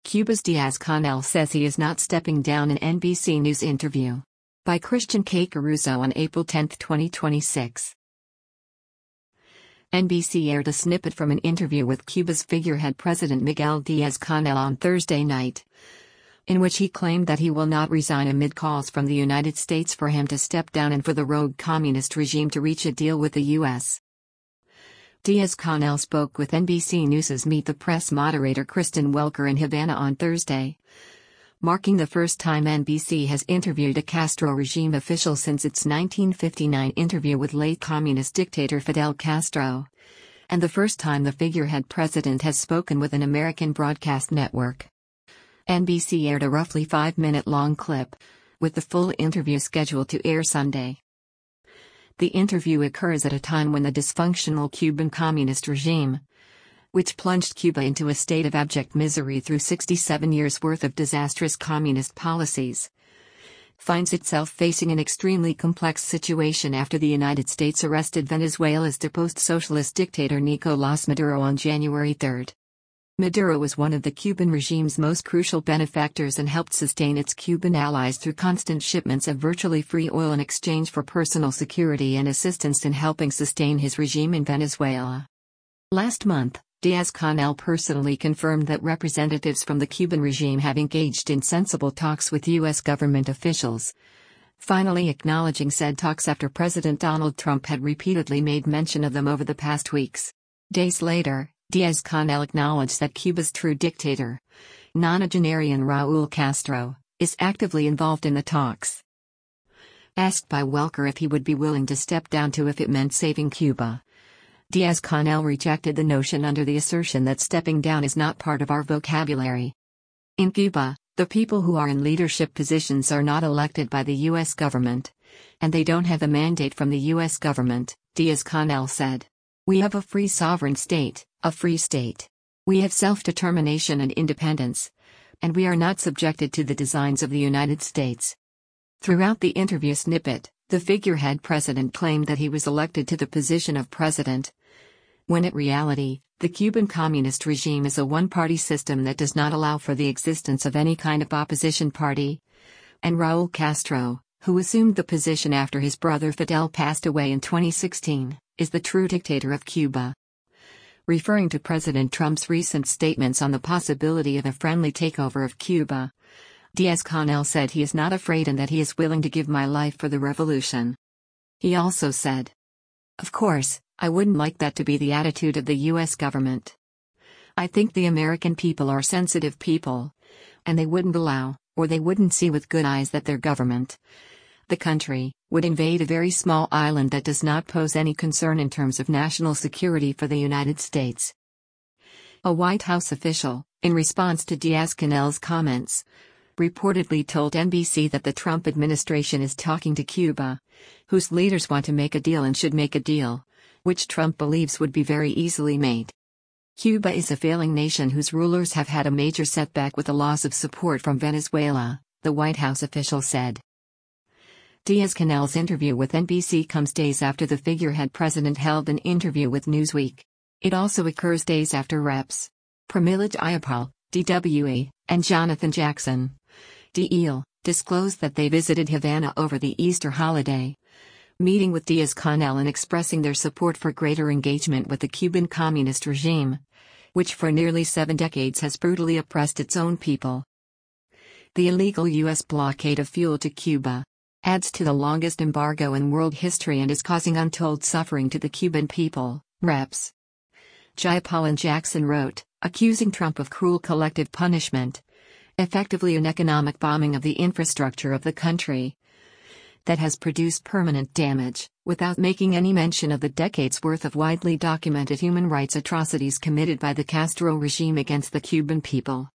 Cuba's Diaz-Canel says he is not stepping down in NBC News interview. By Christian K. Caruso on April 10, 2026. NBC aired a snippet from an interview with Cuba's figurehead President Miguel Diaz-Canel on Thursday night, in which he claimed that he will not resign amid calls from the United States for him to step down and for the rogue communist regime to reach a deal with the U.S. Diaz-Canel spoke with NBC News' Meet the Press moderator Kristen Welker in Havana on Thursday, marking the first time NBC has interviewed a Castro regime official since its 1959 interview with late communist dictator Fidel Castro, and the first time the figurehead president has spoken with an American broadcast network. NBC aired a roughly 5-minute-long clip, with the full interview scheduled to air Sunday. The interview occurs at a time when the dysfunctional Cuban communist regime, which plunged Cuba into a state of abject misery through 67 years' worth of disastrous communist policies, finds itself facing an extremely complex situation after the United States arrested Venezuela's deposed socialist dictator Nicolás Maduro on January 3. Maduro was one of the Cuban regime's most crucial benefactors and helped sustain its Cuban allies through constant shipments of virtually free oil in exchange for personal security and assistance in helping sustain his regime in Venezuela. Last month, Diaz-Canel personally confirmed that representatives from the Cuban regime have engaged in sensible talks with U.S. government officials, finally acknowledging said talks after President Donald Trump had repeatedly made mention of them over the past weeks. Days later, Diaz-Canel acknowledged that Cuba's true dictator, nonagenarian Raúl Castro, is actively involved in the talks. Asked by Welker if he would be willing to step down too if it meant saving Cuba, Diaz-Canel rejected the notion under the assertion that stepping down is not part of our vocabulary. In Cuba, the people who are in leadership positions are not elected by the U.S. government, and they don't have a mandate from the U.S. government, Diaz-Canel said. We have a free sovereign state, a free state. We have self-determination and independence, and we are not subjected to the designs of the United States. Throughout the interview snippet, the figurehead president claimed that he was elected to the position of president, when in reality, the Cuban communist regime is a one-party system that does not allow for the existence of any kind of opposition party, and Raúl Castro, who assumed the position after his brother Fidel passed away in 2016, is the true dictator of Cuba. Referring to President Trump's recent statements on the possibility of a friendly takeover of Cuba, Diaz-Canel said he is not afraid and that he is willing to give my life for the revolution. He also said, "Of course, I wouldn't like that to be the attitude of the U.S. government. I think the American people are sensitive people, and they wouldn't allow, or they wouldn't see with good eyes that their government, the country, would invade a very small island that does not pose any concern in terms of national security for the United States." A White House official, in response to Diaz-Canel's comments, reportedly told NBC that the Trump administration is talking to Cuba, whose leaders want to make a deal and should make a deal, which Trump believes would be very easily made. Cuba is a failing nation whose rulers have had a major setback with the loss of support from Venezuela, the White House official said. Diaz-Canel's interview with NBC comes days after the figurehead president held an interview with Newsweek. It also occurs days after Reps. Pramila Jayapal, DWE, and Jonathan Jackson, DL, disclosed that they visited Havana over the Easter holiday, meeting with Diaz-Canel and expressing their support for greater engagement with the Cuban communist regime, which for nearly 7 decades has brutally oppressed its own people. The illegal U.S. blockade of fuel to Cuba adds to the longest embargo in world history and is causing untold suffering to the Cuban people, Reps. Jayapal and Jackson wrote, accusing Trump of cruel collective punishment, effectively an economic bombing of the infrastructure of the country that has produced permanent damage, without making any mention of the decades' worth of widely documented human rights atrocities committed by the Castro regime against the Cuban people.